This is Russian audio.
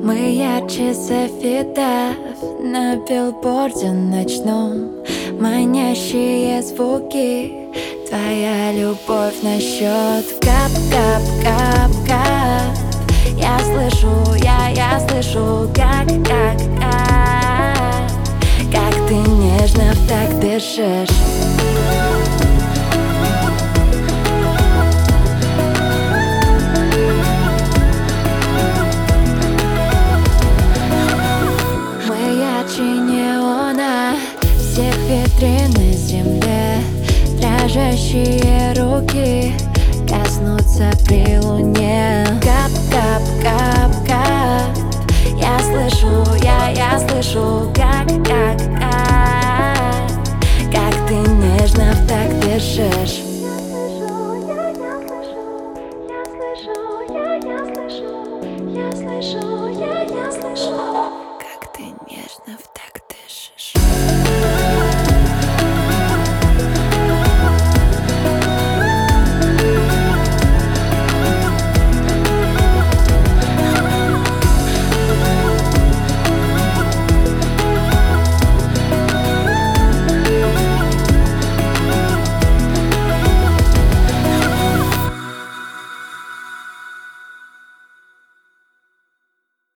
Мы ярче софитов на билборде ночном. Манящие звуки, твоя любовь на счет. Кап-кап-кап-кап. Я слышу, как ты нежно в так дышишь. Мы ярче неона всех витрин на земле. Дрожащие руки коснутся при луне. Кап-кап-кап-кап. Я слышу, как ты нежно в так дышишь. Я слышу, как ты нежно в так